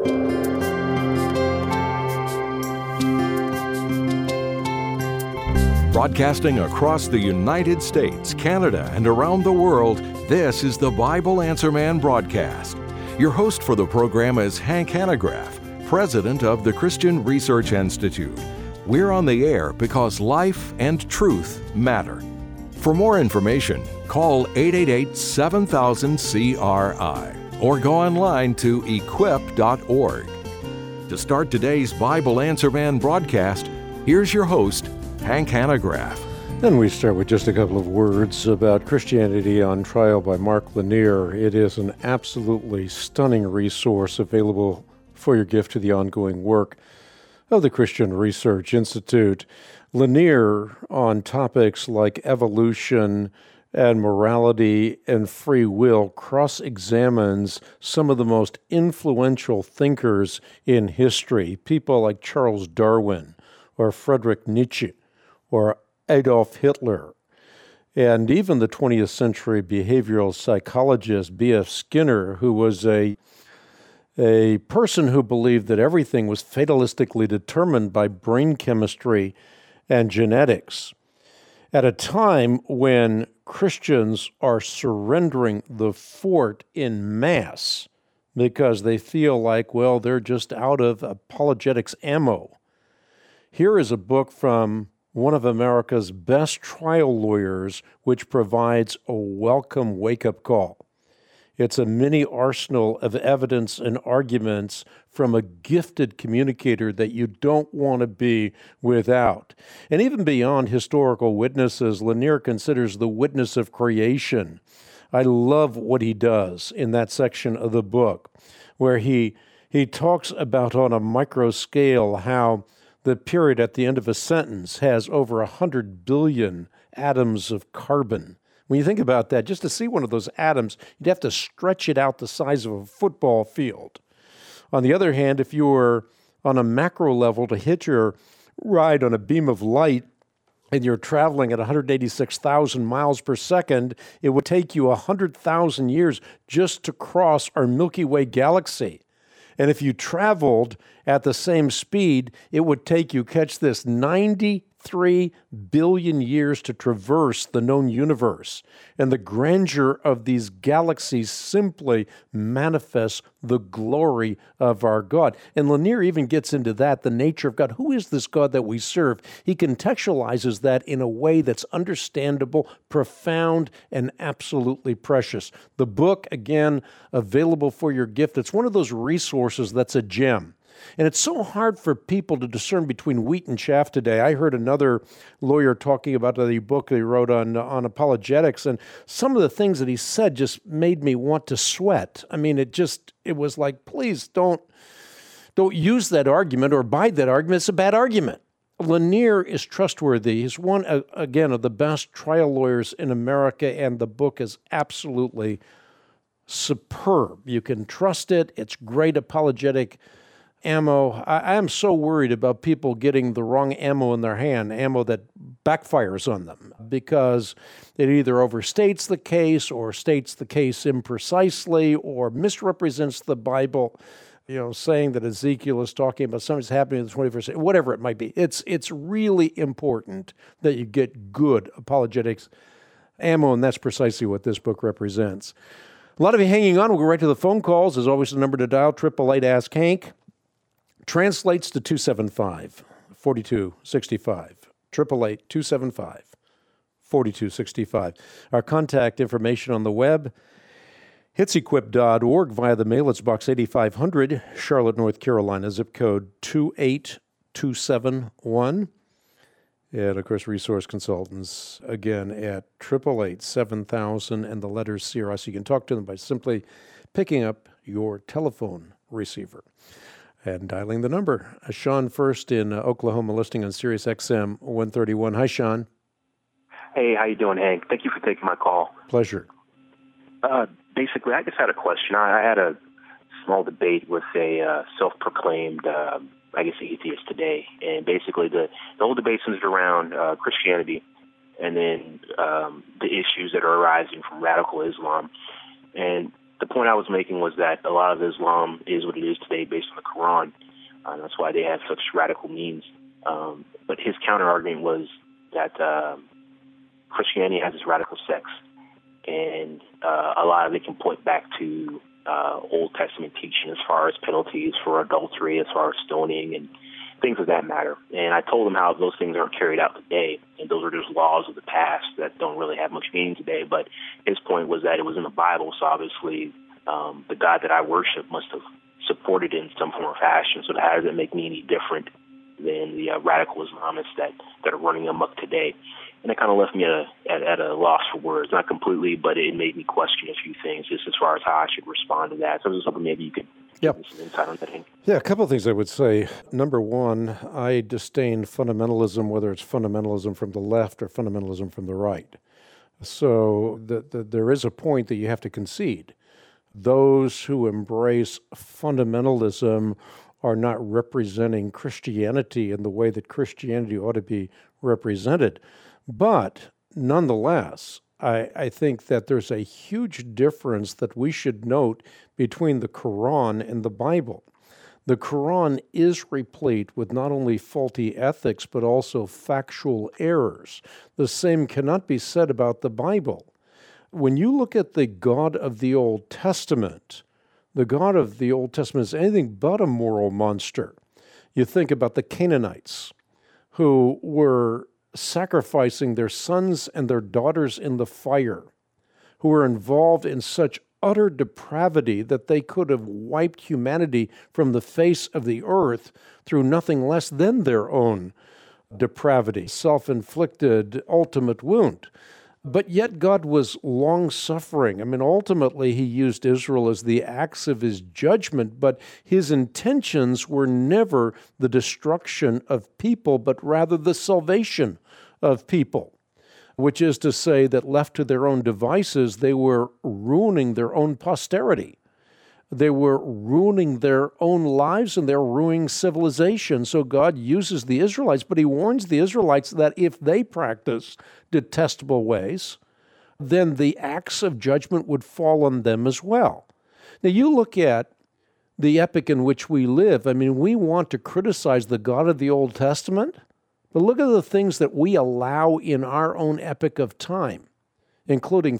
Broadcasting across the United States, Canada, and around the world, this is the Bible Answer Man broadcast. Your host for the program is Hank Hanegraaff, president of the Christian Research Institute. We're on the air because life and truth matter. For more information, call 888-7000-CRI or go online to equip.org. To start today's Bible Answer Man broadcast, here's your host, Hank Hanegraaff. And we start with just a couple of words about Christianity on Trial by Mark Lanier. It is an absolutely stunning resource available for your gift to the ongoing work of the Christian Research Institute. Lanier, on topics like evolution and morality and free will, cross-examines some of the most influential thinkers in history, people like Charles Darwin or Friedrich Nietzsche or Adolf Hitler, and even the 20th century behavioral psychologist B.F. Skinner, who was a person who believed that everything was fatalistically determined by brain chemistry and genetics. At a time when Christians are surrendering the fort in mass because they feel like, well, they're just out of apologetics ammo. Here is a book from one of America's best trial lawyers, which provides a welcome wake-up call. It's a mini arsenal of evidence and arguments from a gifted communicator that you don't want to be without. And even beyond historical witnesses, Lanier considers the witness of creation. I love what he does in that section of the book, where he talks about on a micro scale how the period at the end of a sentence has over 100 billion atoms of carbon. When you think about that, just to see one of those atoms, you'd have to stretch it out the size of a football field. On the other hand, if you were on a macro level to hit your ride on a beam of light and you're traveling at 186,000 miles per second, it would take you 100,000 years just to cross our Milky Way galaxy. And if you traveled at the same speed, it would take you, catch this, 93 billion years to traverse the known universe. And the grandeur of these galaxies simply manifests the glory of our God. And Lanier even gets into that, the nature of God. Who is this God that we serve? He contextualizes that in a way that's understandable, profound, and absolutely precious. The book, again, available for your gift. It's one of those resources that's a gem. And it's so hard for people to discern between wheat and chaff today. I heard another lawyer talking about the book that he wrote on apologetics, and some of the things that he said just made me want to sweat. I mean, it was like, please don't use that argument or buy that argument. It's a bad argument. Lanier is trustworthy. He's one, again, of the best trial lawyers in America, and the book is absolutely superb. You can trust it. It's great apologetic ammo. I am so worried about people getting the wrong ammo in their hand, ammo that backfires on them, because it either overstates the case or states the case imprecisely or misrepresents the Bible, saying that Ezekiel is talking about something that's happening in the 21st century, whatever it might be. It's really important that you get good apologetics ammo, and that's precisely what this book represents. A lot of you hanging on. We'll go right to the phone calls. As always, the number to dial, 888-ASK-HANK. Translates to 275-4265. 888-275-4265. Our contact information on the web, hitsequip.org. Via the mail, it's Box 8500, Charlotte, North Carolina, zip code 28271. And, of course, resource consultants, again, at 888-7000 and the letters CRI. So you can talk to them by simply picking up your telephone receiver and dialing the number. Sean first in Oklahoma, listening on Sirius XM 131. Hi, Sean. Hey, how you doing, Hank? Thank you for taking my call. Pleasure. Basically, I just had a question. I had a small debate with a self-proclaimed, atheist today, and basically the whole debate centered around Christianity and then the issues that are arising from radical Islam. And the point I was making was that a lot of Islam is what it is today based on the Quran. That's why they have such radical means. But his counter-argument was that Christianity has this radical sex, and a lot of it can point back to Old Testament teaching as far as penalties for adultery, as far as stoning, and things of that matter. And I told him how those things aren't carried out today, and those are just laws of the past that don't really have much meaning today. But his point was that it was in the Bible, so obviously the God that I worship must have supported it in some form or fashion. So how does it make me any different than the radical Islamists that are running amok today? And it kind of left me at a loss for words. Not completely, but it made me question a few things just as far as how I should respond to that. So this is something maybe you could give me some insight on that, Hank. Yeah, a couple of things I would say. Number one, I disdain fundamentalism, whether it's fundamentalism from the left or fundamentalism from the right. So there is a point that you have to concede. Those who embrace fundamentalism are not representing Christianity in the way that Christianity ought to be represented. But nonetheless, I think that there's a huge difference that we should note between the Quran and the Bible. The Quran is replete with not only faulty ethics, but also factual errors. The same cannot be said about the Bible. When you look at the God of the Old Testament, the God of the Old Testament is anything but a moral monster. You think about the Canaanites, who were sacrificing their sons and their daughters in the fire, who were involved in such utter depravity that they could have wiped humanity from the face of the earth through nothing less than their own depravity, self-inflicted ultimate wound. But yet God was long-suffering. I mean, ultimately, he used Israel as the axe of his judgment, but his intentions were never the destruction of people, but rather the salvation of people, which is to say that left to their own devices, they were ruining their own posterity. They were ruining their own lives and they're ruining civilization. So God uses the Israelites, but he warns the Israelites that if they practice detestable ways, then the axe of judgment would fall on them as well. Now you look at the epoch in which we live. I mean, we want to criticize the God of the Old Testament, but look at the things that we allow in our own epoch of time, including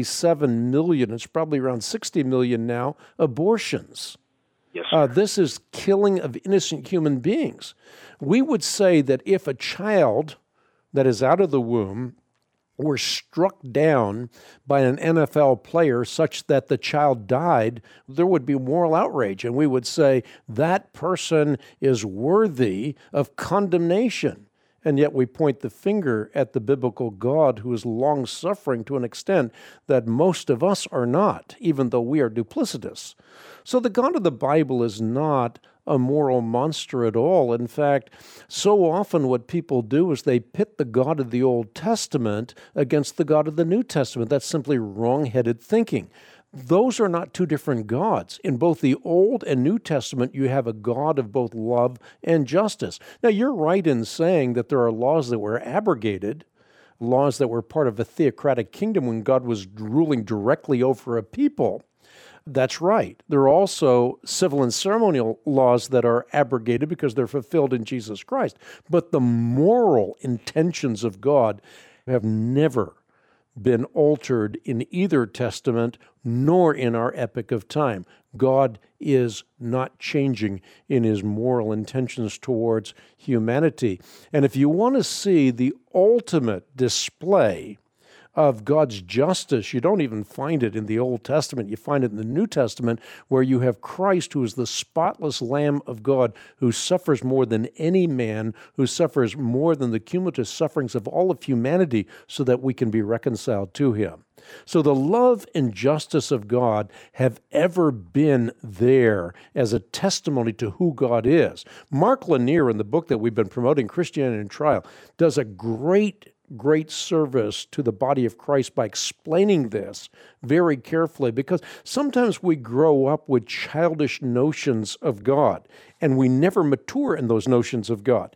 57 million, it's probably around 60 million now, abortions. Yes, sir. This is killing of innocent human beings. We would say that if a child that is out of the womb were struck down by an NFL player such that the child died, there would be moral outrage. And we would say that person is worthy of condemnation. And yet we point the finger at the biblical God who is long-suffering to an extent that most of us are not, even though we are duplicitous. So the God of the Bible is not a moral monster at all. In fact, so often what people do is they pit the God of the Old Testament against the God of the New Testament. That's simply wrong-headed thinking. Those are not two different gods. In both the Old and New Testament, you have a God of both love and justice. Now, you're right in saying that there are laws that were abrogated, laws that were part of a theocratic kingdom when God was ruling directly over a people. That's right. There are also civil and ceremonial laws that are abrogated because they're fulfilled in Jesus Christ. But the moral intentions of God have never been altered in either testament nor in our epoch of time. God is not changing in his moral intentions towards humanity. And if you want to see the ultimate display of God's justice, you don't even find it in the Old Testament. You find it in the New Testament, where you have Christ, who is the spotless Lamb of God, who suffers more than any man, who suffers more than the cumulative sufferings of all of humanity, so that we can be reconciled to him. So the love and justice of God have ever been there as a testimony to who God is. Mark Lanier, in the book that we've been promoting, Christianity in Trial, does a great service to the body of Christ by explaining this very carefully, because sometimes we grow up with childish notions of God and we never mature in those notions of God.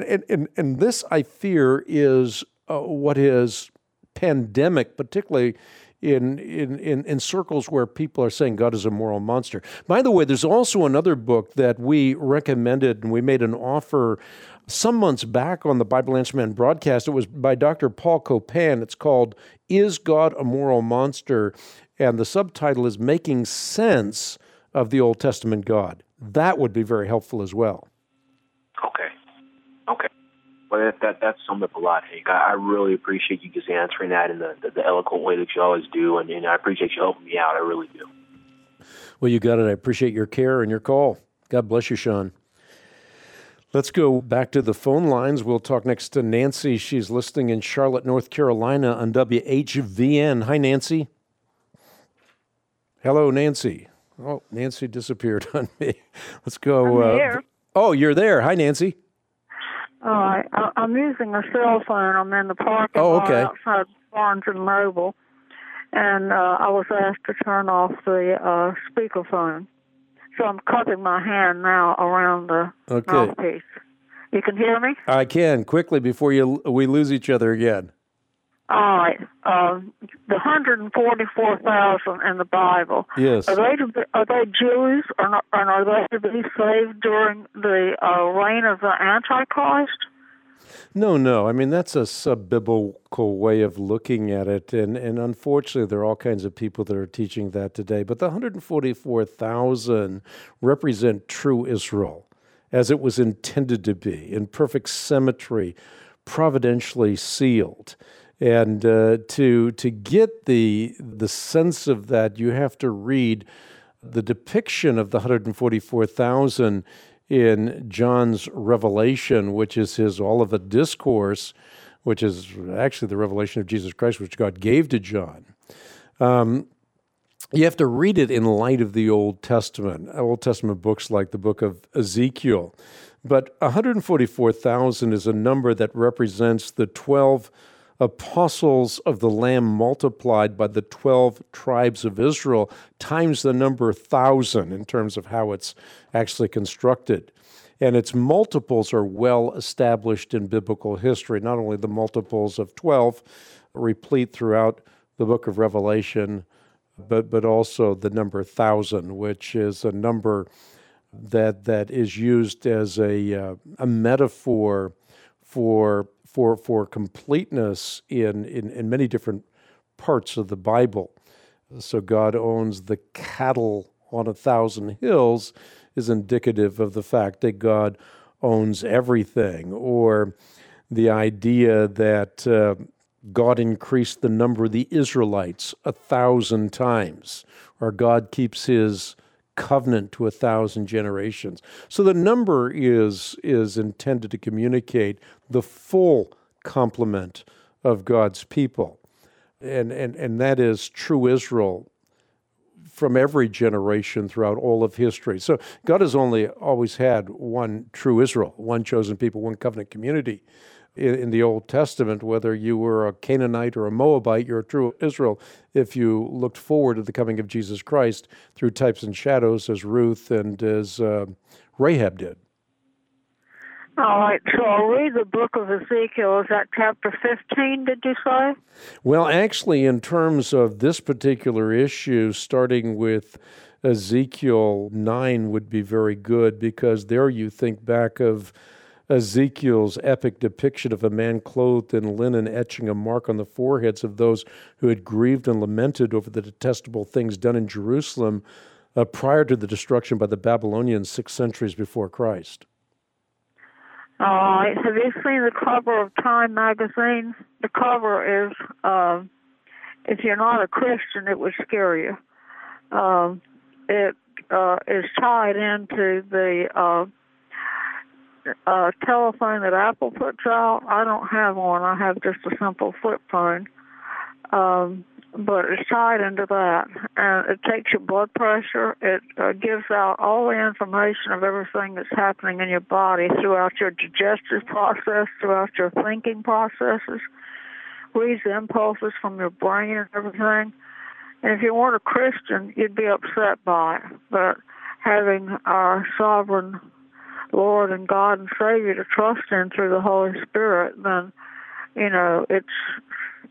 And this, I fear, is what is pandemic, particularly in circles where people are saying God is a moral monster. By the way, there's also another book that we recommended, and we made an offer some months back on the Bible Answer Man broadcast. It was by Dr. Paul Copan. It's called Is God a Moral Monster? And the subtitle is Making Sense of the Old Testament God. That would be very helpful as well. Okay. Well, that summed up a lot, Hank. I really appreciate you just answering that in the eloquent way that you always do, and I appreciate you helping me out. I really do. Well, you got it. I appreciate your care and your call. God bless you, Sean. Let's go back to the phone lines. We'll talk next to Nancy. She's listening in Charlotte, North Carolina on WHVN. Hi, Nancy. Hello, Nancy. Oh, Nancy disappeared on me. Let's go. I'm here. Oh, you're there. Hi, Nancy. I'm using a cell phone. I'm in the parking lot outside Barnes & Noble, and I was asked to turn off the speakerphone. So I'm cupping my hand now around the mouthpiece. You can hear me? I can. Quickly, before we lose each other again. All right. The 144,000 in the Bible. Yes. Are they Jews, or are they to be saved during the reign of the Antichrist? No. I mean, that's a sub-biblical way of looking at it, and unfortunately, there are all kinds of people that are teaching that today. But the 144,000 represent true Israel, as it was intended to be, in perfect symmetry, providentially sealed. And to get the sense of that, you have to read the depiction of the 144,000 in John's Revelation, which is his Olivet Discourse, which is actually the revelation of Jesus Christ, which God gave to John. You have to read it in light of the Old Testament books like the book of Ezekiel. But 144,000 is a number that represents the 12 apostles of the Lamb multiplied by the 12 tribes of Israel times the number 1,000 in terms of how it's actually constructed. And its multiples are well established in biblical history, not only the multiples of 12, replete throughout the book of Revelation, but also the number 1,000, which is a number that is used as a metaphor for completeness in many different parts of the Bible. So God owns the cattle on 1,000 hills is indicative of the fact that God owns everything, or the idea that God increased the number of the Israelites 1,000 times, or God keeps his covenant to 1,000 generations. So the number is intended to communicate the full complement of God's people. And that is true Israel from every generation throughout all of history. So God has always had one true Israel, one chosen people, one covenant community. In the Old Testament, whether you were a Canaanite or a Moabite, you're a true Israel if you looked forward to the coming of Jesus Christ through types and shadows, as Ruth and as Rahab did. All right, so I'll read the book of Ezekiel. Is that chapter 15, did you say? Well, actually, in terms of this particular issue, starting with Ezekiel 9 would be very good, because there you think back of Ezekiel's epic depiction of a man clothed in linen etching a mark on the foreheads of those who had grieved and lamented over the detestable things done in Jerusalem prior to the destruction by the Babylonians 6 centuries before Christ. All right. Have you seen the cover of Time magazine? The cover is, if you're not a Christian, it would scare you. It is tied into the telephone that Apple puts out. I don't have one. I have just a simple flip phone. But it's tied into that. And it takes your blood pressure. It gives out all the information of everything that's happening in your body throughout your digestive process, throughout your thinking processes, reads the impulses from your brain and everything. And if you weren't a Christian, you'd be upset by it. But having our sovereign Lord and God and Savior to trust in through the Holy Spirit, then,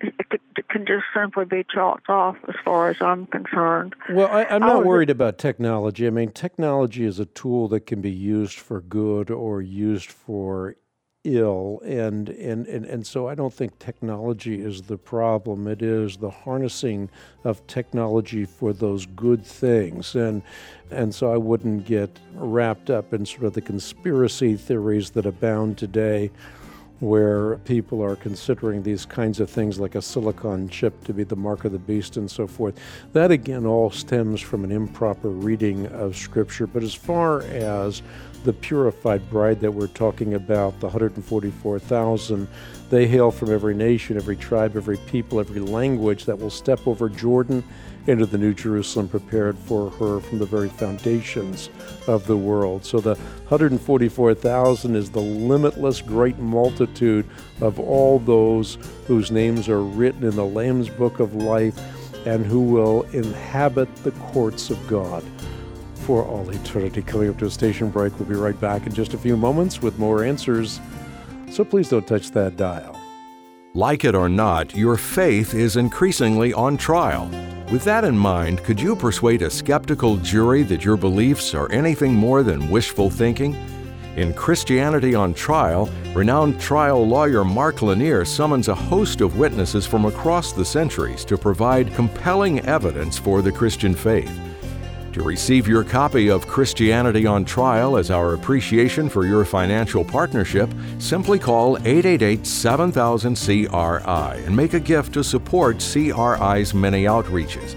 it can just simply be chalked off as far as I'm concerned. Well, I'm not worried about technology. I mean, technology is a tool that can be used for good or used for ill, and so I don't think technology is the problem. It is the harnessing of technology for those good things, and so I wouldn't get wrapped up in sort of the conspiracy theories that abound today, where people are considering these kinds of things like a silicon chip to be the mark of the beast and so forth. That, again, all stems from an improper reading of Scripture. But as far as the purified bride that we're talking about, the 144,000, they hail from every nation, every tribe, every people, every language that will step over Jordan into the New Jerusalem prepared for her from the very foundations of the world. So the 144,000 is the limitless great multitude of all those whose names are written in the Lamb's Book of Life and who will inhabit the courts of God for all eternity. Coming up to a station break, we'll be right back in just a few moments with more answers. So please don't touch that dial. Like it or not, your faith is increasingly on trial. With that in mind, could you persuade a skeptical jury that your beliefs are anything more than wishful thinking? In Christianity on Trial, renowned trial lawyer Mark Lanier summons a host of witnesses from across the centuries to provide compelling evidence for the Christian faith. To receive your copy of Christianity on Trial as our appreciation for your financial partnership, simply call 888-7000-CRI and make a gift to support CRI's many outreaches.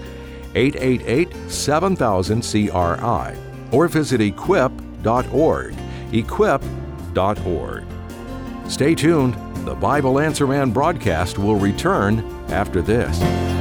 888-7000-CRI or visit equip.org. Equip.org. Stay tuned. The Bible Answer Man broadcast will return after this.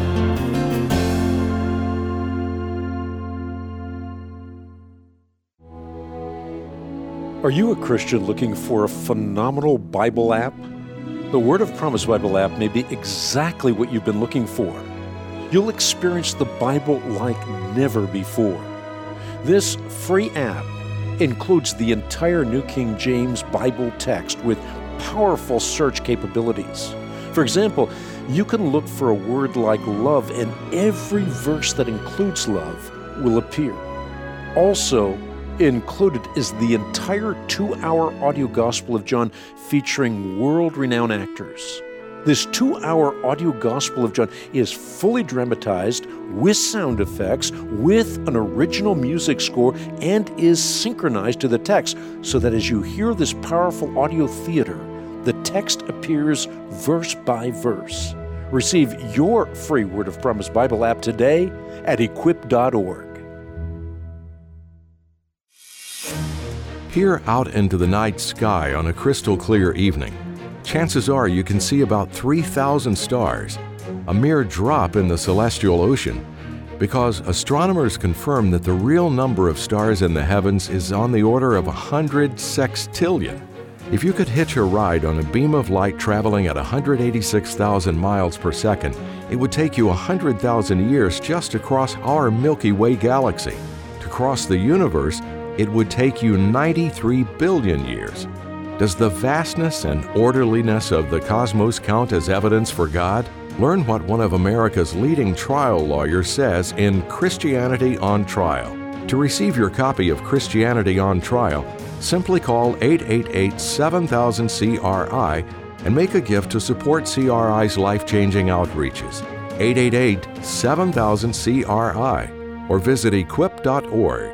Are you a Christian looking for a phenomenal Bible app? The Word of Promise Bible app may be exactly what you've been looking for. You'll experience the Bible like never before. This free app includes the entire New King James Bible text with powerful search capabilities. For example, you can look for a word like love, and every verse that includes love will appear. Also, included is the entire 2-hour audio Gospel of John featuring world-renowned actors. This 2-hour audio Gospel of John is fully dramatized with sound effects, with an original music score, and is synchronized to the text so that as you hear this powerful audio theater, the text appears verse by verse. Receive your free Word of Promise Bible app today at equip.org. Peer out into the night sky on a crystal clear evening. Chances are you can see about 3,000 stars, a mere drop in the celestial ocean, because astronomers confirm that the real number of stars in the heavens is on the order of 100 sextillion. If you could hitch a ride on a beam of light traveling at 186,000 miles per second, it would take you 100,000 years just to cross our Milky Way galaxy. To cross the universe, it would take you 93 billion years. Does the vastness and orderliness of the cosmos count as evidence for God? Learn what one of America's leading trial lawyers says in Christianity on Trial. To receive your copy of Christianity on Trial, simply call 888-7000-CRI and make a gift to support CRI's life-changing outreaches. 888-7000-CRI or visit equip.org.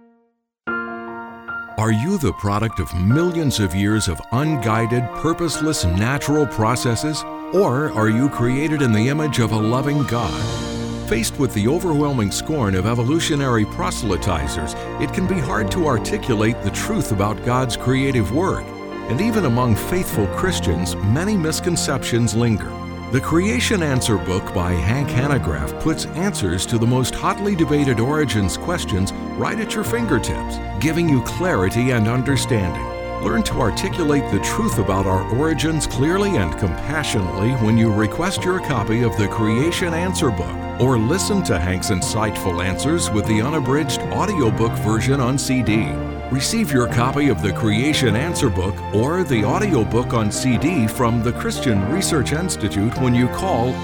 Are you the product of millions of years of unguided, purposeless natural processes? Or are you created in the image of a loving God? Faced with the overwhelming scorn of evolutionary proselytizers, it can be hard to articulate the truth about God's creative work. And even among faithful Christians, many misconceptions linger. The Creation Answer book by Hank Hanegraaff puts answers to the most hotly debated origins questions right at your fingertips, giving you clarity and understanding. Learn to articulate the truth about our origins clearly and compassionately when you request your copy of the Creation Answer book, or listen to Hank's insightful answers with the unabridged audiobook version on CD. Receive your copy of the Creation Answer Book or the audiobook on CD from the Christian Research Institute when you call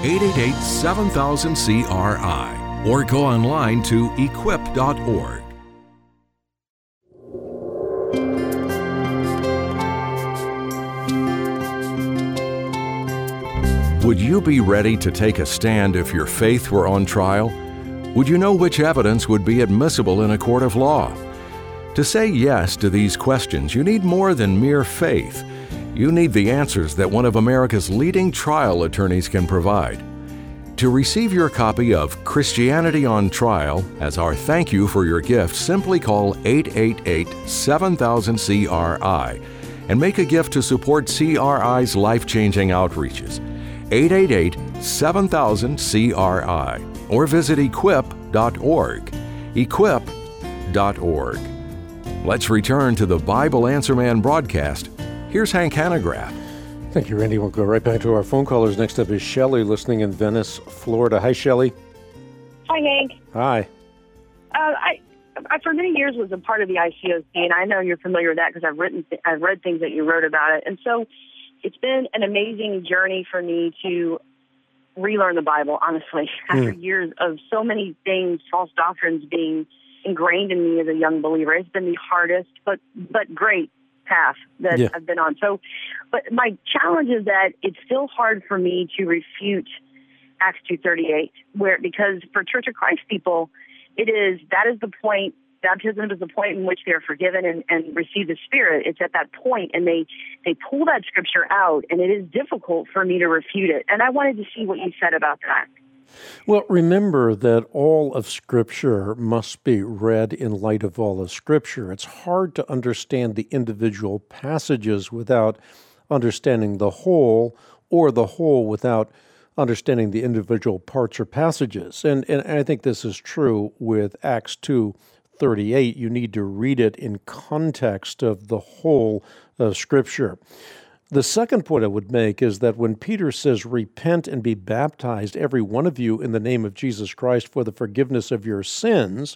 888-7000-CRI or go online to equip.org. Would you be ready to take a stand if your faith were on trial? Would you know which evidence would be admissible in a court of law? To say yes to these questions, you need more than mere faith. You need the answers that one of America's leading trial attorneys can provide. To receive your copy of Christianity on Trial as our thank you for your gift, simply call 888-7000-CRI and make a gift to support CRI's life-changing outreaches. 888-7000-CRI or visit equip.org. Equip.org. Let's return to the Bible Answer Man broadcast. Here's Hank Hanegraaff. Thank you, Randy. We'll go right back to our phone callers. Next up is Shelley, listening in Venice, Florida. Hi, Shelley. Hi, Hank. Hi. I for many years was a part of the ICOC, and I know you're familiar with that because I've read things that you wrote about it. And so it's been an amazing journey for me to relearn the Bible, honestly, after years of so many things, false doctrines being ingrained in me as a young believer. It's been the hardest, but great path that I've been on. So, but my challenge is that it's still hard for me to refute Acts 2:38, because for Church of Christ people, that is the point. Baptism is the point in which they are forgiven and receive the Spirit. It's at that point, and they pull that scripture out, and it is difficult for me to refute it. And I wanted to see what you said about that. Well, remember that all of Scripture must be read in light of all of Scripture. It's hard to understand the individual passages without understanding the whole, or the whole without understanding the individual parts or passages. And I think this is true with Acts 2:38. You need to read it in context of the whole of Scripture. The second point I would make is that when Peter says, repent and be baptized, every one of you, in the name of Jesus Christ for the forgiveness of your sins,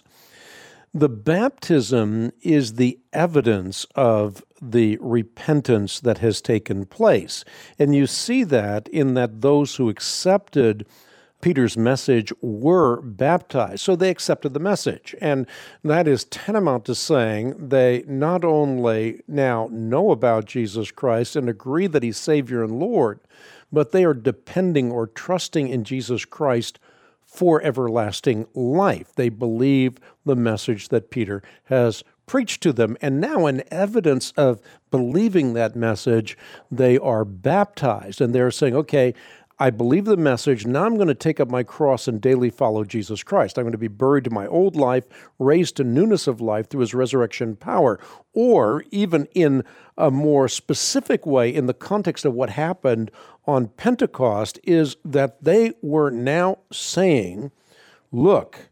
the baptism is the evidence of the repentance that has taken place. And you see that in that those who accepted Peter's message were baptized. So they accepted the message. And that is tantamount to saying they not only now know about Jesus Christ and agree that he's Savior and Lord, but they are depending or trusting in Jesus Christ for everlasting life. They believe the message that Peter has preached to them. And now, in evidence of believing that message, they are baptized. And they're saying, okay, I believe the message. Now I'm going to take up my cross and daily follow Jesus Christ. I'm going to be buried to my old life, raised to newness of life through his resurrection power. Or even in a more specific way, in the context of what happened on Pentecost, is that they were now saying, look,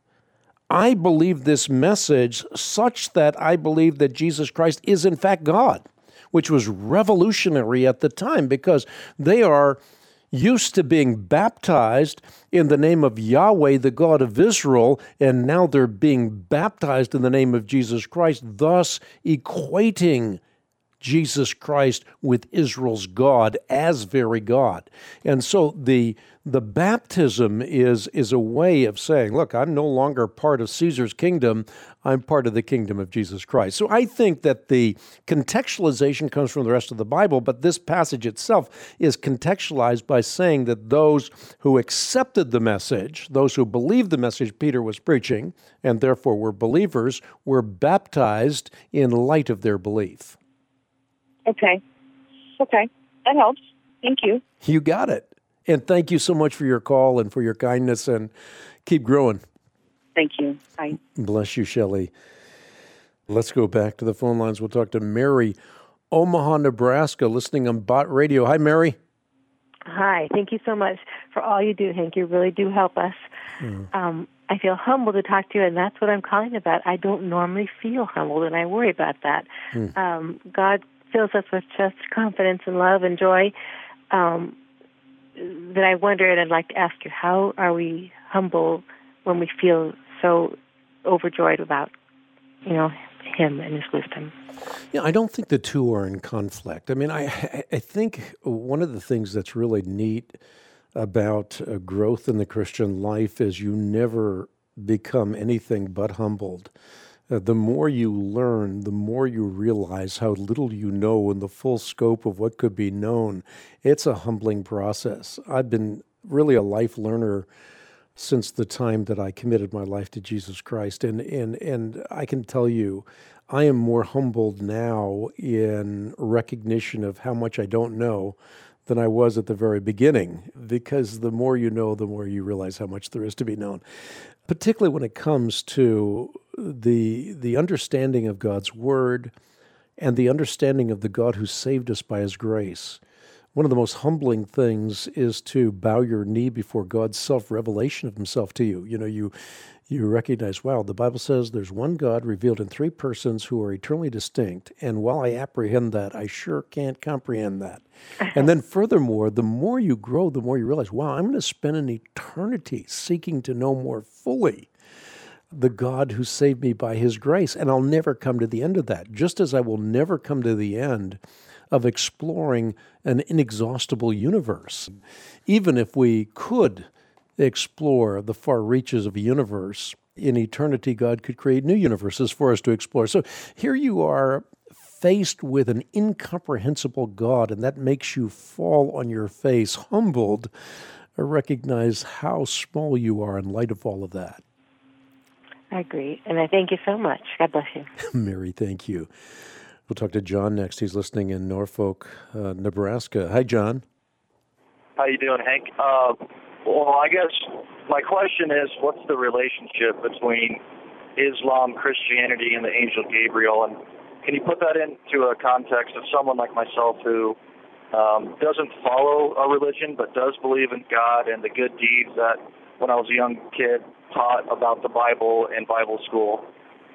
I believe this message such that I believe that Jesus Christ is in fact God, which was revolutionary at the time because they are used to being baptized in the name of Yahweh, the God of Israel, and now they're being baptized in the name of Jesus Christ, thus equating Jesus Christ with Israel's God as very God. And so the baptism is a way of saying, look, I'm no longer part of Caesar's kingdom, I'm part of the kingdom of Jesus Christ. So I think that the contextualization comes from the rest of the Bible, but this passage itself is contextualized by saying that those who accepted the message, those who believed the message Peter was preaching, and therefore were believers, were baptized in light of their belief. Okay. That helps. Thank you. You got it. And thank you so much for your call and for your kindness, and keep growing. Thank you. Bye. Bless you, Shelley. Let's go back to the phone lines. We'll talk to Mary, Omaha, Nebraska, listening on Bot Radio. Hi, Mary. Hi. Thank you so much for all you do, Hank. You really do help us. I feel humbled to talk to you, and that's what I'm calling about. I don't normally feel humbled, and I worry about that. God fills us with just confidence and love and joy. That I wonder, and I'd like to ask you, how are we humble when we feel so overjoyed about, him and his wisdom. Yeah, I don't think the two are in conflict. I mean, I think one of the things that's really neat about growth in the Christian life is you never become anything but humbled. The more you learn, the more you realize how little you know in the full scope of what could be known. It's a humbling process. I've been really a life learner since the time that I committed my life to Jesus Christ. And I can tell you, I am more humbled now in recognition of how much I don't know than I was at the very beginning, because the more you know, the more you realize how much there is to be known, particularly when it comes to the understanding of God's Word and the understanding of the God who saved us by His grace. One of the most humbling things is to bow your knee before God's self-revelation of Himself to you. You know, you recognize, wow, the Bible says there's one God revealed in three persons who are eternally distinct, and while I apprehend that, I sure can't comprehend that. And then furthermore, the more you grow, the more you realize, wow, I'm going to spend an eternity seeking to know more fully the God who saved me by His grace, and I'll never come to the end of that, just as I will never come to the end of exploring an inexhaustible universe. Even if we could explore the far reaches of a universe, in eternity God could create new universes for us to explore. So here you are faced with an incomprehensible God, and that makes you fall on your face, humbled, or recognize how small you are in light of all of that. I agree, and I thank you so much. God bless you. Mary, thank you. We'll talk to John next. He's listening in Norfolk, Nebraska. Hi, John. How you doing, Hank? Well, I guess my question is, what's the relationship between Islam, Christianity, and the angel Gabriel? And can you put that into a context of someone like myself who doesn't follow a religion but does believe in God and the good deeds that, when I was a young kid, taught about the Bible in Bible school?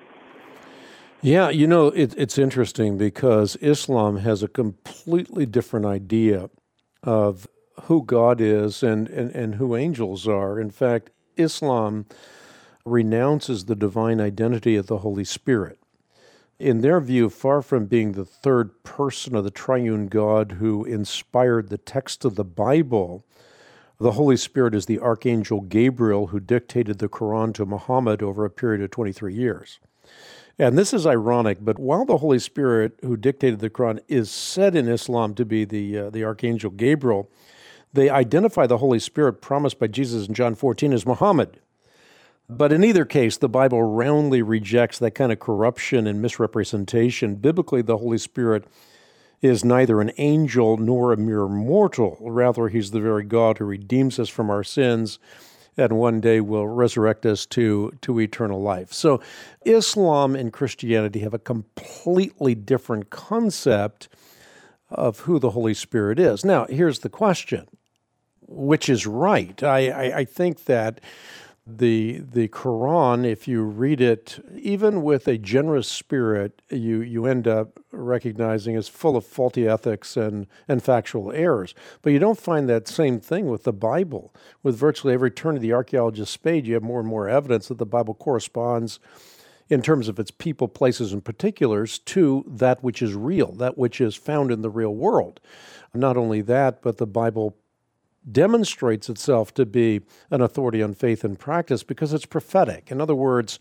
Yeah, you know, it's interesting because Islam has a completely different idea of who God is and who angels are. In fact, Islam renounces the divine identity of the Holy Spirit. In their view, far from being the third person of the triune God who inspired the text of the Bible, the Holy Spirit is the Archangel Gabriel who dictated the Quran to Muhammad over a period of 23 years. And this is ironic, but while the Holy Spirit who dictated the Quran is said in Islam to be the Archangel Gabriel, they identify the Holy Spirit promised by Jesus in John 14 as Muhammad. But in either case, the Bible roundly rejects that kind of corruption and misrepresentation. Biblically, the Holy Spirit is neither an angel nor a mere mortal. Rather, He's the very God who redeems us from our sins and one day will resurrect us to eternal life. So Islam and Christianity have a completely different concept of who the Holy Spirit is. Now, here's the question. Which is right? I think that the Quran, if you read it, even with a generous spirit, you end up recognizing is full of faulty ethics and factual errors. But you don't find that same thing with the Bible. With virtually every turn of the archaeologist's page, you have more and more evidence that the Bible corresponds in terms of its people, places, and particulars to that which is real, that which is found in the real world. Not only that, but the Bible demonstrates itself to be an authority on faith and practice because it's prophetic. In other words,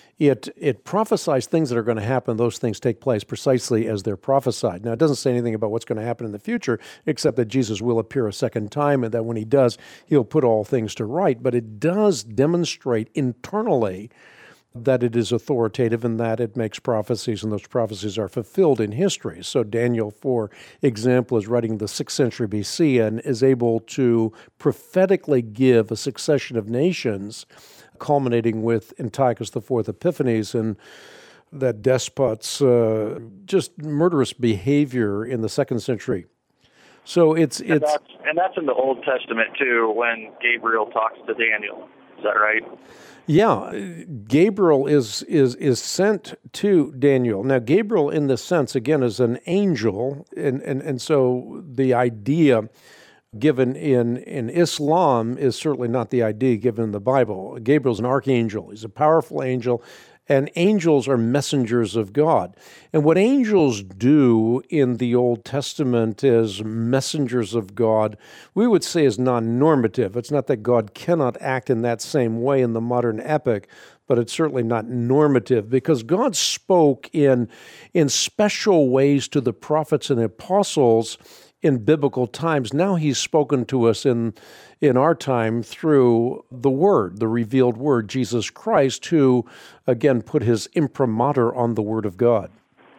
it prophesies things that are going to happen. Those things take place precisely as they're prophesied. Now, it doesn't say anything about what's going to happen in the future, except that Jesus will appear a second time and that when He does, He'll put all things to right. But it does demonstrate internally that it is authoritative and that it makes prophecies, and those prophecies are fulfilled in history. So Daniel, for example, is writing the 6th century BC and is able to prophetically give a succession of nations, culminating with Antiochus IV Epiphanes and that despot's just murderous behavior in the 2nd century. So it's and that's in the Old Testament too, when Gabriel talks to Daniel. Is that right? Yeah, Gabriel is sent to Daniel. Now, Gabriel, in this sense, again, is an angel, and so the idea given in Islam is certainly not the idea given in the Bible. Gabriel's an archangel. He's a powerful angel, and angels are messengers of God. And what angels do in the Old Testament as messengers of God, we would say is non-normative. It's not that God cannot act in that same way in the modern epoch, but it's certainly not normative, because God spoke in special ways to the prophets and apostles in biblical times. Now he's spoken to us in our time through the Word, the revealed Word, Jesus Christ, who, again, put his imprimatur on the Word of God.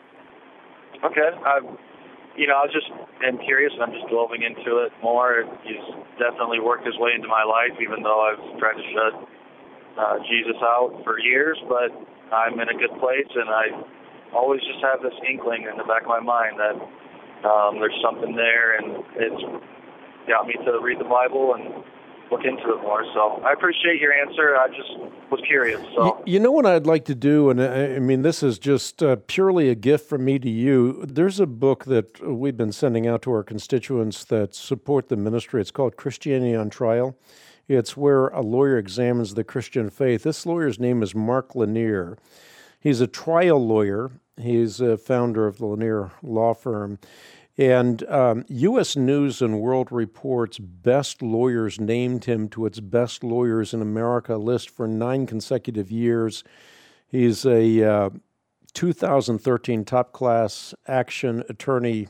Okay. I just am curious, and I'm just delving into it more. He's definitely worked his way into my life, even though I've tried to shut Jesus out for years, but I'm in a good place, and I always just have this inkling in the back of my mind that there's something there, and it's got me to read the Bible and look into it more. So I appreciate your answer. I just was curious. So you know what I'd like to do, and I mean, this is just purely a gift from me to you. There's a book that we've been sending out to our constituents that support the ministry. It's called Christianity on Trial. It's where a lawyer examines the Christian faith. This lawyer's name is Mark Lanier. He's a trial lawyer. He's a founder of the Lanier Law Firm. And U.S. News and World Report's best lawyers named him to its best lawyers in America list for 9 consecutive years. He's a 2013 top-class action attorney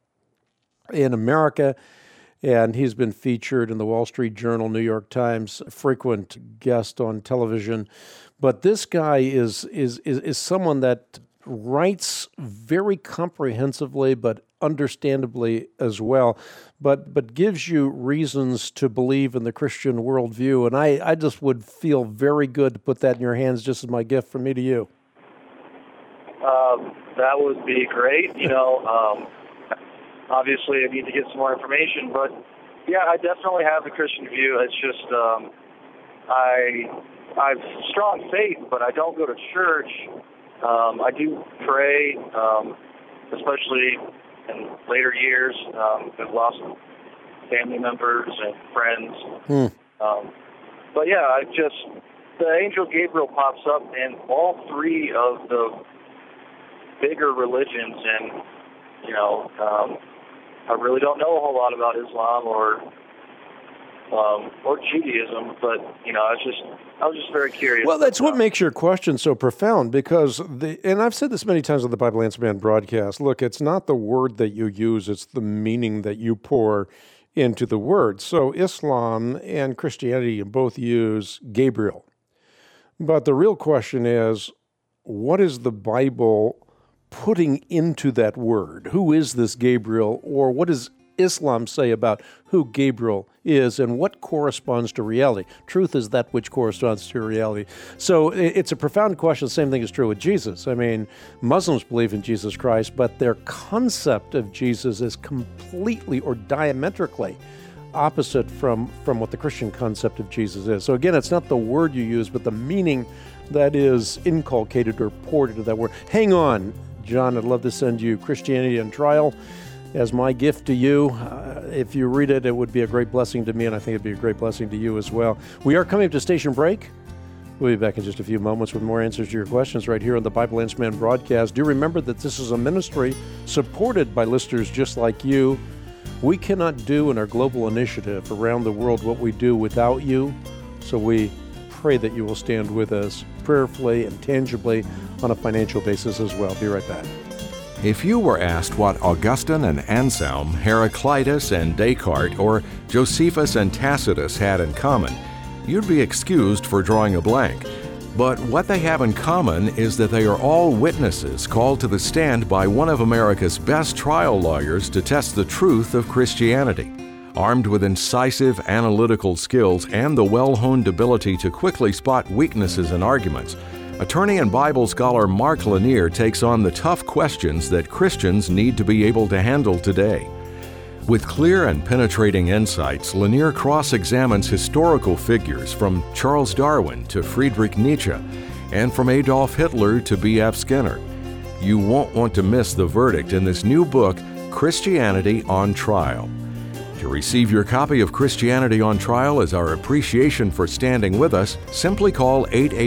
in America, and he's been featured in the Wall Street Journal, New York Times, frequent guest on television. But this guy is someone that writes very comprehensively, but understandably as well, but gives you reasons to believe in the Christian worldview. And I just would feel very good to put that in your hands, just as my gift from me to you. That would be great. Obviously I need to get some more information, but yeah, I definitely have the Christian view. It's just I've strong faith, but I don't go to church. I do pray, especially in later years. I've lost family members and friends. But yeah, the angel Gabriel pops up in all 3 of the bigger religions, and I really don't know a whole lot about Islam or Judaism, but I was just very curious. Well, that's what makes your question so profound, because and I've said this many times on the Bible Answer Man broadcast. Look, it's not the word that you use; it's the meaning that you pour into the word. So Islam and Christianity both use Gabriel, but the real question is, what is the Bible putting into that word? Who is this Gabriel, or what does Islam say about who Gabriel is and what corresponds to reality? Truth is that which corresponds to reality. So it's a profound question. The same thing is true with Jesus. I mean, Muslims believe in Jesus Christ, but their concept of Jesus is completely or diametrically opposite from what the Christian concept of Jesus is. So again, it's not the word you use, but the meaning that is inculcated or poured into that word. Hang on, John, I'd love to send you Christianity on Trial as my gift to you. If you read it, it would be a great blessing to me, and I think it'd be a great blessing to you as well. We are coming up to station break. We'll be back in just a few moments with more answers to your questions right here on the Bible Answer Man broadcast. Do remember that this is a ministry supported by listeners just like you. We cannot do in our global initiative around the world what we do without you, so we pray that you will stand with us prayerfully and tangibly on a financial basis as well. Be right back. If you were asked what Augustine and Anselm, Heraclitus and Descartes, or Josephus and Tacitus had in common, you'd be excused for drawing a blank. But what they have in common is that they are all witnesses called to the stand by one of America's best trial lawyers to test the truth of Christianity. Armed with incisive analytical skills and the well-honed ability to quickly spot weaknesses in arguments, attorney and Bible scholar Mark Lanier takes on the tough questions that Christians need to be able to handle today. With clear and penetrating insights, Lanier cross-examines historical figures from Charles Darwin to Friedrich Nietzsche, and from Adolf Hitler to B.F. Skinner. You won't want to miss the verdict in this new book, Christianity on Trial. To receive your copy of Christianity on Trial as our appreciation for standing with us, simply call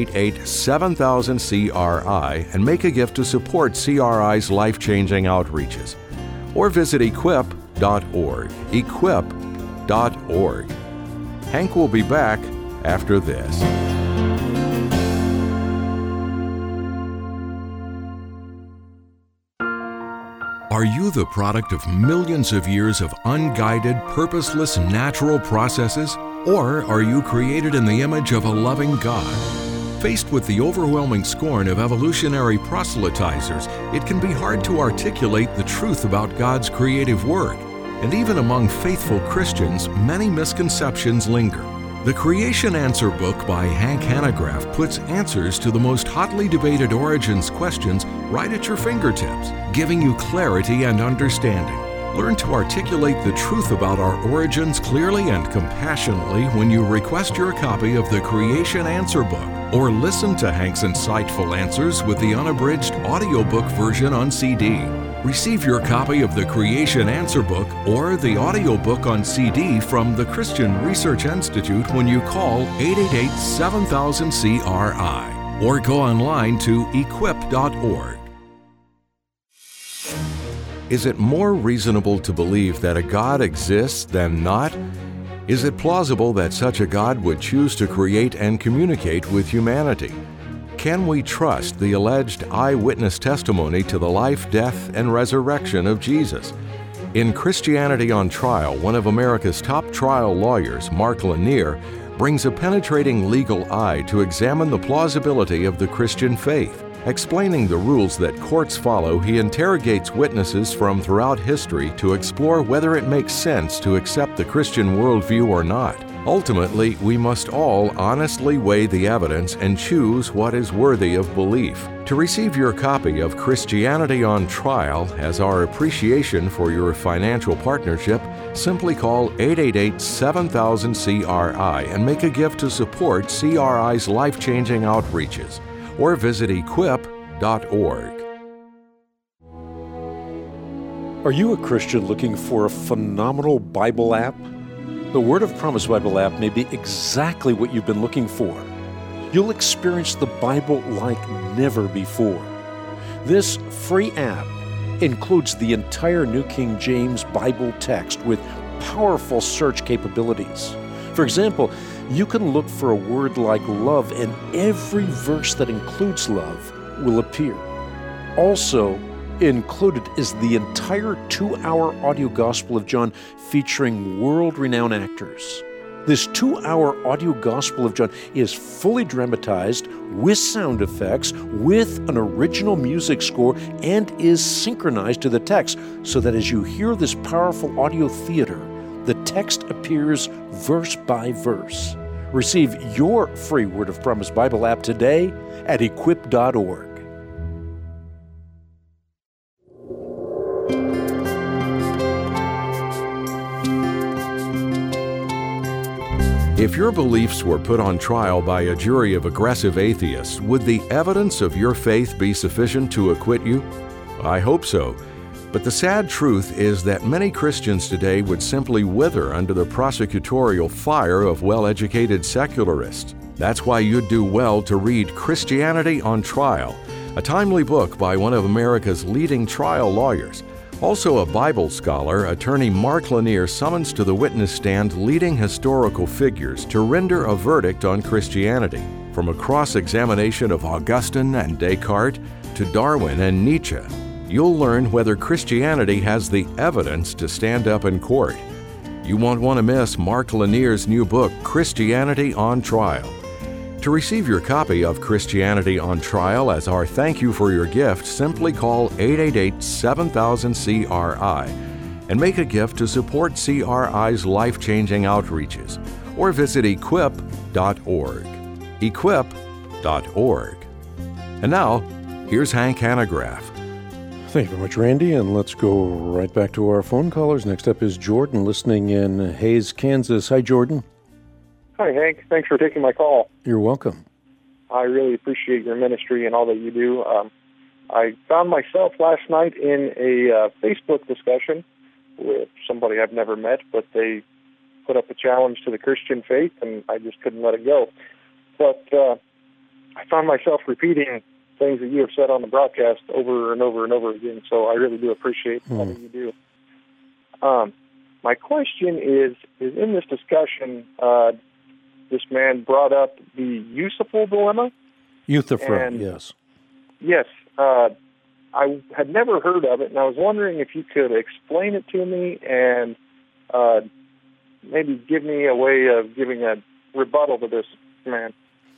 888-7000-CRI and make a gift to support CRI's life-changing outreaches. Or visit equip.org. Equip.org. Hank will be back after this. Are you the product of millions of years of unguided, purposeless, natural processes? Or are you created in the image of a loving God? Faced with the overwhelming scorn of evolutionary proselytizers, it can be hard to articulate the truth about God's creative work. And even among faithful Christians, many misconceptions linger. The Creation Answer book by Hank Hanegraaff puts answers to the most hotly debated origins questions right at your fingertips, giving you clarity and understanding. Learn to articulate the truth about our origins clearly and compassionately when you request your copy of the Creation Answer book, or listen to Hank's insightful answers with the unabridged audiobook version on CD. Receive your copy of the Creation Answer book or the audiobook on CD from the Christian Research Institute when you call 888-7000-CRI or go online to equip.org. Is it more reasonable to believe that a God exists than not? Is it plausible that such a God would choose to create and communicate with humanity? Can we trust the alleged eyewitness testimony to the life, death, and resurrection of Jesus? In Christianity on Trial, one of America's top trial lawyers, Mark Lanier, brings a penetrating legal eye to examine the plausibility of the Christian faith. Explaining the rules that courts follow, he interrogates witnesses from throughout history to explore whether it makes sense to accept the Christian worldview or not. Ultimately, we must all honestly weigh the evidence and choose what is worthy of belief. To receive your copy of Christianity on Trial as our appreciation for your financial partnership, simply call 888-7000-CRI and make a gift to support CRI's life-changing outreaches. Or visit equip.org. Are you a Christian looking for a phenomenal Bible app? The Word of Promise Bible app may be exactly what you've been looking for. You'll experience the Bible like never before. This free app includes the entire New King James Bible text with powerful search capabilities. For example, you can look for a word like love, and every verse that includes love will appear. Also included is the entire 2-hour audio Gospel of John featuring world-renowned actors. This 2-hour audio Gospel of John is fully dramatized with sound effects, with an original music score, and is synchronized to the text so that as you hear this powerful audio theater, the text appears verse by verse. Receive your free Word of Promise Bible app today at equip.org. If your beliefs were put on trial by a jury of aggressive atheists, would the evidence of your faith be sufficient to acquit you? I hope so. But the sad truth is that many Christians today would simply wither under the prosecutorial fire of well-educated secularists. That's why you'd do well to read Christianity on Trial, a timely book by one of America's leading trial lawyers. Also a Bible scholar, attorney Mark Lanier summons to the witness stand leading historical figures to render a verdict on Christianity, from a cross-examination of Augustine and Descartes to Darwin and Nietzsche. You'll learn whether Christianity has the evidence to stand up in court. You won't want to miss Mark Lanier's new book, Christianity on Trial. To receive your copy of Christianity on Trial as our thank you for your gift, simply call 888-7000-CRI and make a gift to support CRI's life-changing outreaches, or visit equip.org. Equip.org. And now, here's Hank Hanegraaff. Thank you very much, Randy, and let's go right back to our phone callers. Next up is Jordan, listening in Hays, Kansas. Hi, Jordan. Hi, Hank. Thanks for taking my call. You're welcome. I really appreciate your ministry and all that you do. I found myself last night in a Facebook discussion with somebody I've never met, but they put up a challenge to the Christian faith, and I just couldn't let it go. But I found myself repeating things that you have said on the broadcast over and over and over again, so I really do appreciate all that you do. My question is in this discussion, this man brought up the Euthyphro dilemma. Euthyphro, yes. Yes. I had never heard of it, and I was wondering if you could explain it to me and maybe give me a way of giving a rebuttal to this man.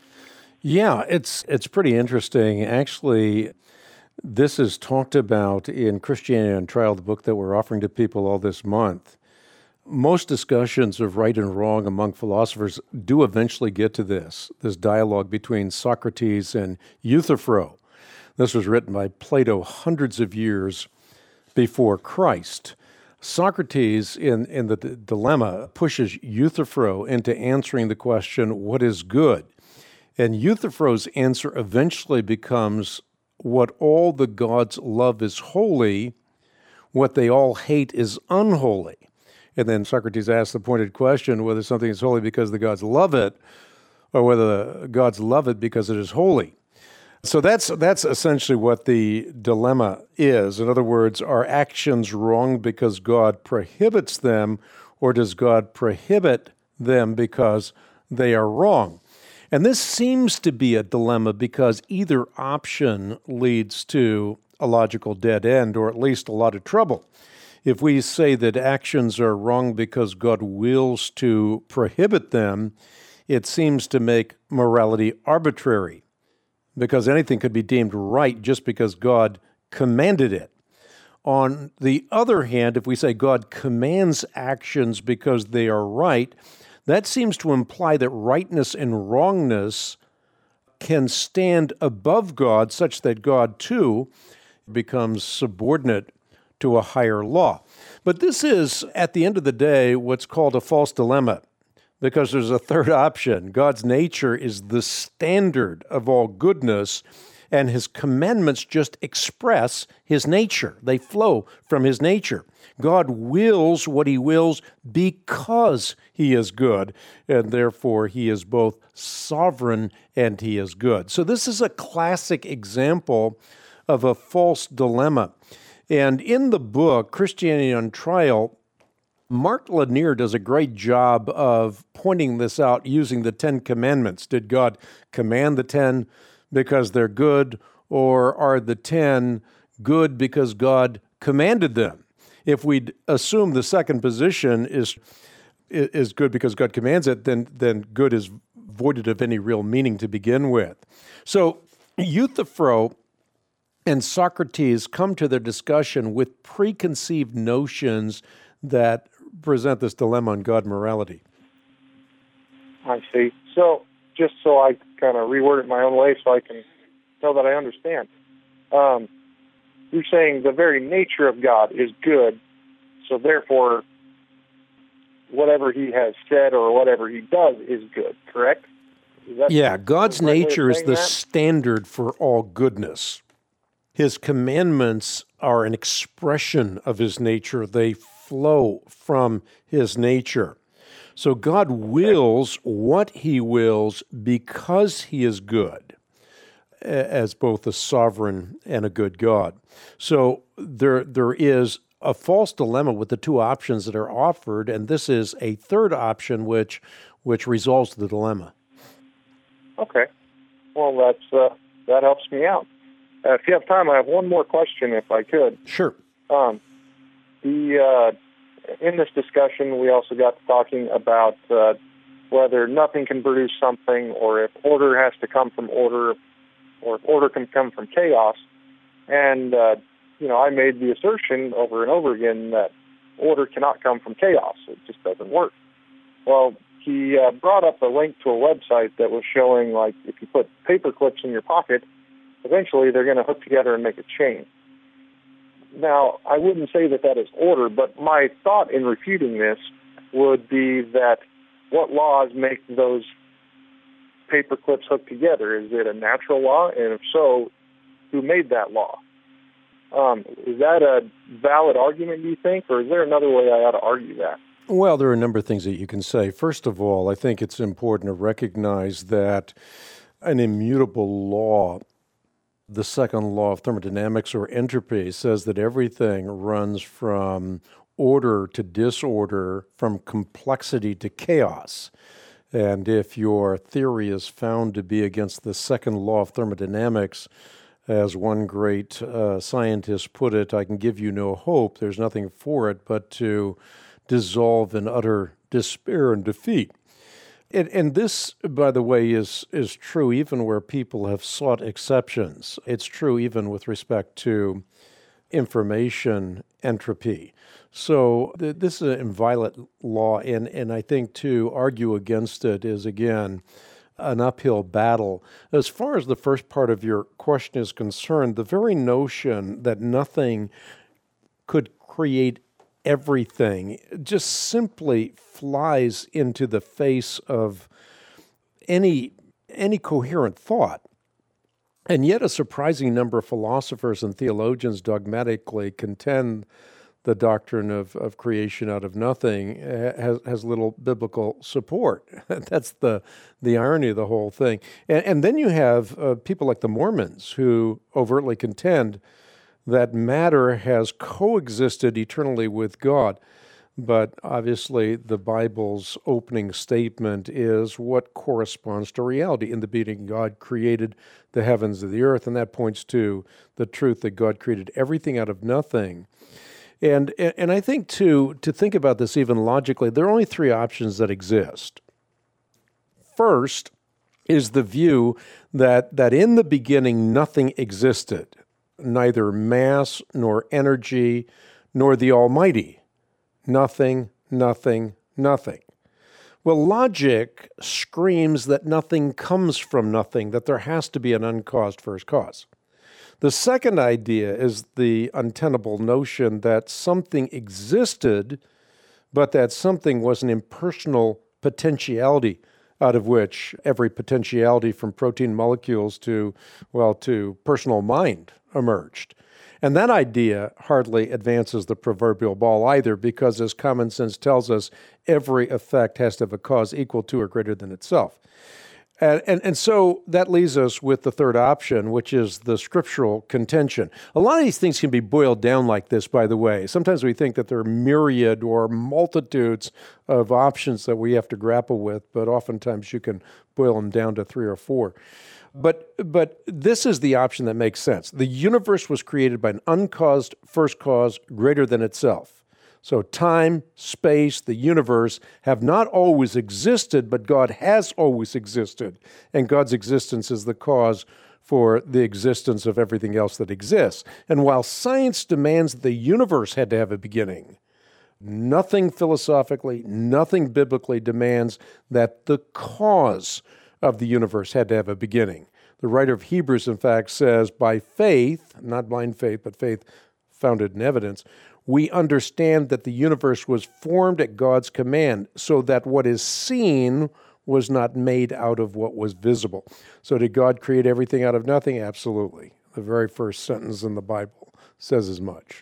Yeah, it's pretty interesting. Actually, this is talked about in Christianity on Trial, the book that we're offering to people all this month. Most discussions of right and wrong among philosophers do eventually get to this dialogue between Socrates and Euthyphro. This was written by Plato hundreds of years before Christ. Socrates, in the dilemma, pushes Euthyphro into answering the question, what is good? And Euthyphro's answer eventually becomes, what all the gods love is holy, what they all hate is unholy. And then Socrates asks the pointed question whether something is holy because the gods love it, or whether the gods love it because it is holy. So that's essentially what the dilemma is. In other words, are actions wrong because God prohibits them, or does God prohibit them because they are wrong? And this seems to be a dilemma because either option leads to a logical dead end, or at least a lot of trouble. If we say that actions are wrong because God wills to prohibit them, it seems to make morality arbitrary, because anything could be deemed right just because God commanded it. On the other hand, if we say God commands actions because they are right, that seems to imply that rightness and wrongness can stand above God, such that God, too, becomes subordinate to a higher law. But this is, at the end of the day, what's called a false dilemma, because there's a third option. God's nature is the standard of all goodness, and his commandments just express his nature. They flow from his nature. God wills what he wills because he is good, and therefore he is both sovereign and he is good. So this is a classic example of a false dilemma. And in the book, Christianity on Trial, Mark Lanier does a great job of pointing this out using the 10 Commandments. Did God command the 10 because they're good, or are the 10 good because God commanded them? If we assume the second position is good because God commands it, then good is voided of any real meaning to begin with. So Euthyphro and Socrates come to their discussion with preconceived notions that present this dilemma on God morality. I see. So just so I kind of reword it my own way so I can know that I understand. You're saying the very nature of God is good, so therefore whatever he has said or whatever he does is good, correct? Yeah, God's nature is the standard for all goodness. His commandments are an expression of his nature. They flow from his nature. So God wills what he wills because he is good, as both a sovereign and a good God. So there is a false dilemma with the two options that are offered, and this is a third option which resolves the dilemma. Okay. Well, that helps me out. If you have time, I have one more question, if I could. Sure. In this discussion, we also got to talking about whether nothing can produce something, or if order has to come from order, or if order can come from chaos. And, I made the assertion over and over again that order cannot come from chaos. It just doesn't work. Well, he brought up a link to a website that was showing, like, if you put paper clips in your pocket, eventually they're going to hook together and make a chain. Now, I wouldn't say that is order, but my thought in refuting this would be that what laws make those paper clips hook together? Is it a natural law? And if so, who made that law? Is that a valid argument, do you think, or is there another way I ought to argue that? Well, there are a number of things that you can say. First of all, I think it's important to recognize that an immutable law, the second law of thermodynamics or entropy, says that everything runs from order to disorder, from complexity to chaos. And if your theory is found to be against the second law of thermodynamics, as one great scientist put it, I can give you no hope. There's nothing for it but to dissolve in utter despair and defeat. And this, by the way, is true even where people have sought exceptions. It's true even with respect to information entropy. So this is an inviolate law, and I think to argue against it is, again, an uphill battle. As far as the first part of your question is concerned, the very notion that nothing could create everything just simply flies into the face of any coherent thought. And yet a surprising number of philosophers and theologians dogmatically contend the doctrine of creation out of nothing has little biblical support. That's the irony of the whole thing. And then you have people like the Mormons who overtly contend that matter has coexisted eternally with God. But obviously the Bible's opening statement is what corresponds to reality. In the beginning, God created the heavens and the earth, and that points to the truth that God created everything out of nothing. And I think, to think about this even logically, there are only three options that exist. First is the view that in the beginning nothing existed, neither mass nor energy nor the Almighty. Nothing, nothing, nothing. Well, logic screams that nothing comes from nothing, that there has to be an uncaused first cause. The second idea is the untenable notion that something existed, but that something was an impersonal potentiality, out of which every potentiality from protein molecules to personal mind emerged. And that idea hardly advances the proverbial ball either, because as common sense tells us, every effect has to have a cause equal to or greater than itself. And so that leaves us with the third option, which is the scriptural contention. A lot of these things can be boiled down like this, by the way. Sometimes we think that there are myriad or multitudes of options that we have to grapple with, but oftentimes you can boil them down to three or four. But this is the option that makes sense. The universe was created by an uncaused first cause greater than itself. So time, space, the universe have not always existed, but God has always existed. And God's existence is the cause for the existence of everything else that exists. And while science demands that the universe had to have a beginning, nothing philosophically, nothing biblically demands that the cause of the universe had to have a beginning. The writer of Hebrews, in fact, says, by faith, not blind faith, but faith founded in evidence, we understand that the universe was formed at God's command, so that what is seen was not made out of what was visible. So did God create everything out of nothing? Absolutely. The very first sentence in the Bible says as much.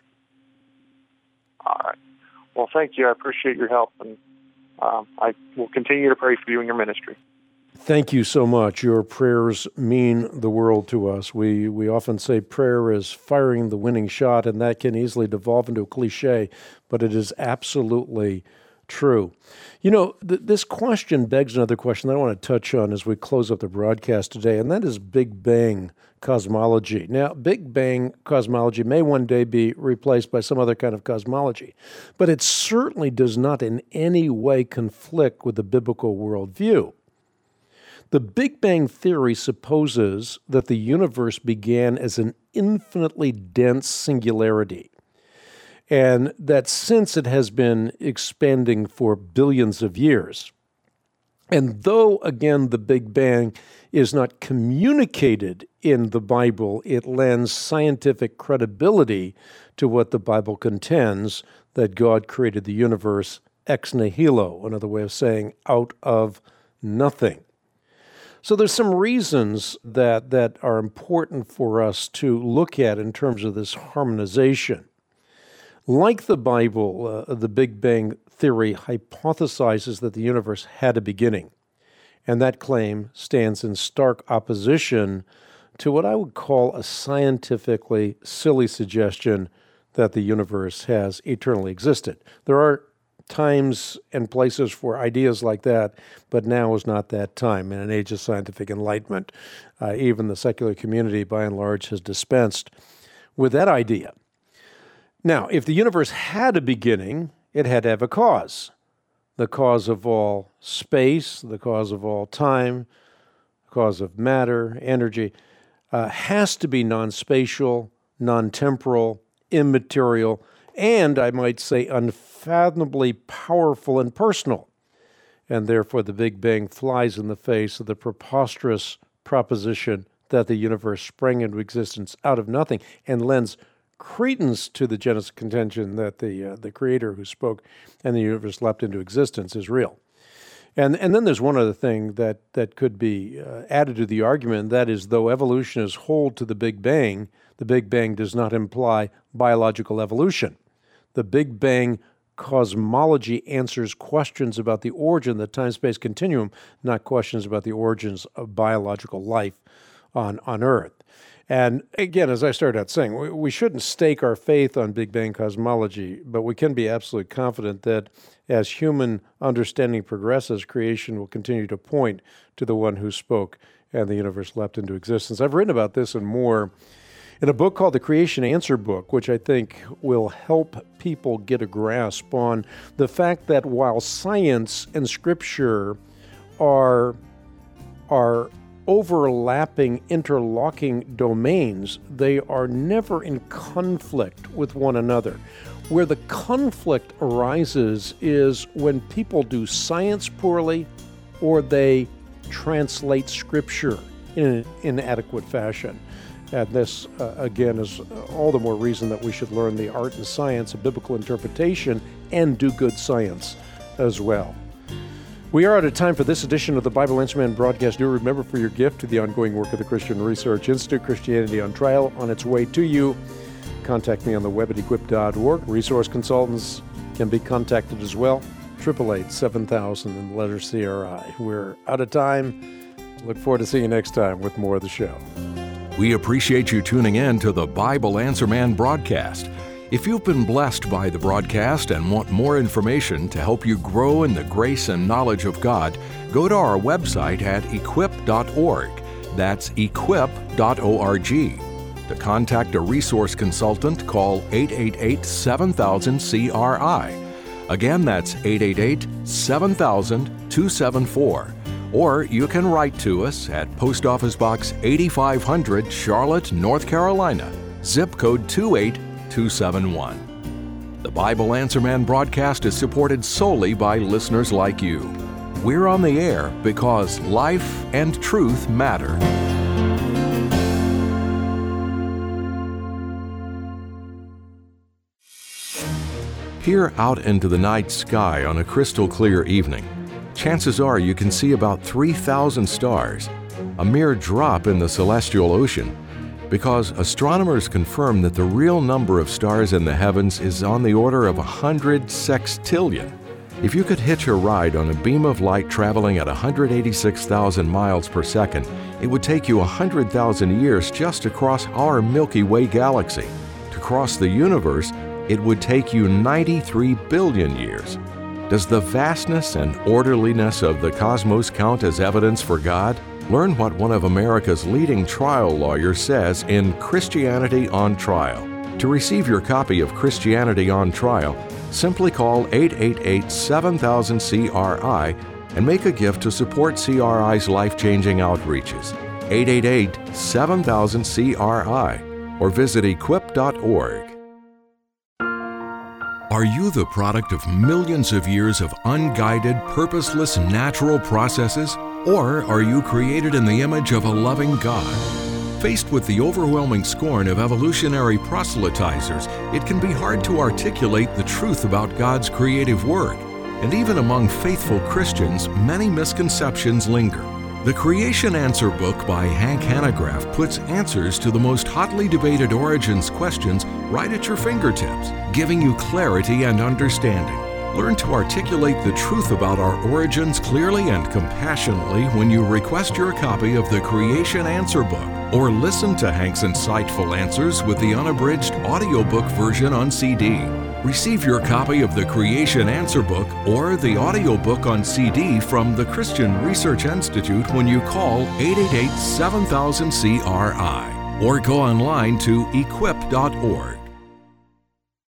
All right. Well, thank you. I appreciate your help, and I will continue to pray for you and your ministry. Thank you so much. Your prayers mean the world to us. We often say prayer is firing the winning shot, and that can easily devolve into a cliche, but it is absolutely true. You know, this question begs another question that I want to touch on as we close up the broadcast today, and that is Big Bang cosmology. Now, Big Bang cosmology may one day be replaced by some other kind of cosmology, but it certainly does not in any way conflict with the biblical worldview. The Big Bang theory supposes that the universe began as an infinitely dense singularity, and that since it has been expanding for billions of years. And though, again, the Big Bang is not communicated in the Bible, it lends scientific credibility to what the Bible contends, that God created the universe ex nihilo, another way of saying out of nothing. So there's some reasons that are important for us to look at in terms of this harmonization. Like the Bible, the Big Bang theory hypothesizes that the universe had a beginning, and that claim stands in stark opposition to what I would call a scientifically silly suggestion that the universe has eternally existed. There are times and places for ideas like that, but now is not that time. In an age of scientific enlightenment, even the secular community, by and large, has dispensed with that idea. Now, if the universe had a beginning, it had to have a cause. The cause of all space, the cause of all time, the cause of matter, energy, has to be non-spatial, non-temporal, immaterial, and I might say unfathomably powerful and personal. And therefore the Big Bang flies in the face of the preposterous proposition that the universe sprang into existence out of nothing and lends credence to the Genesis contention that the Creator who spoke and the universe leapt into existence is real. And then there's one other thing that could be added to the argument, that is, though evolutionists hold to the Big Bang does not imply biological evolution. The Big Bang cosmology answers questions about the origin of the time-space continuum, not questions about the origins of biological life on Earth. And again, as I started out saying, we shouldn't stake our faith on Big Bang cosmology, but we can be absolutely confident that as human understanding progresses, creation will continue to point to the one who spoke and the universe leapt into existence. I've written about this and more in a book called The Creation Answer Book, which I think will help people get a grasp on the fact that while science and Scripture are overlapping, interlocking domains, they are never in conflict with one another. Where the conflict arises is when people do science poorly or they translate Scripture in an inadequate fashion. And this, again, is all the more reason that we should learn the art and science of biblical interpretation and do good science as well. We are out of time for this edition of the Bible Answer Man broadcast. Do remember, for your gift to the ongoing work of the Christian Research Institute, Christianity on Trial, on its way to you. Contact me on the web at equip.org. Resource consultants can be contacted as well. 888-7000 and the letter CRI. We're out of time. Look forward to seeing you next time with more of the show. We appreciate you tuning in to the Bible Answer Man broadcast. If you've been blessed by the broadcast and want more information to help you grow in the grace and knowledge of God, go to our website at equip.org. That's equip.org. To contact a resource consultant, call 888-7000-CRI. Again, that's 888-7000-274. Or you can write to us at Post Office Box 8500, Charlotte, North Carolina, zip code 28271. The Bible Answer Man broadcast is supported solely by listeners like you. We're on the air because life and truth matter. Peer out into the night sky on a crystal clear evening. Chances are you can see about 3,000 stars, a mere drop in the celestial ocean, because astronomers confirm that the real number of stars in the heavens is on the order of 100 sextillion. If you could hitch a ride on a beam of light traveling at 186,000 miles per second, it would take you 100,000 years just to cross our Milky Way galaxy. To cross the universe, it would take you 93 billion years. Does the vastness and orderliness of the cosmos count as evidence for God? Learn what one of America's leading trial lawyers says in Christianity on Trial. To receive your copy of Christianity on Trial, simply call 888-7000-CRI and make a gift to support CRI's life-changing outreaches. 888-7000-CRI or visit equip.org. Are you the product of millions of years of unguided, purposeless natural processes? Or are you created in the image of a loving God? Faced with the overwhelming scorn of evolutionary proselytizers, it can be hard to articulate the truth about God's creative work. And even among faithful Christians, many misconceptions linger. The Creation Answer book by Hank Hanegraaff puts answers to the most hotly debated origins questions right at your fingertips, giving you clarity and understanding. Learn to articulate the truth about our origins clearly and compassionately when you request your copy of the Creation Answer book, or listen to Hank's insightful answers with the unabridged audiobook version on CD. Receive your copy of the Creation Answer book or the audiobook on CD from the Christian Research Institute when you call 888-7000-CRI or go online to equip.org.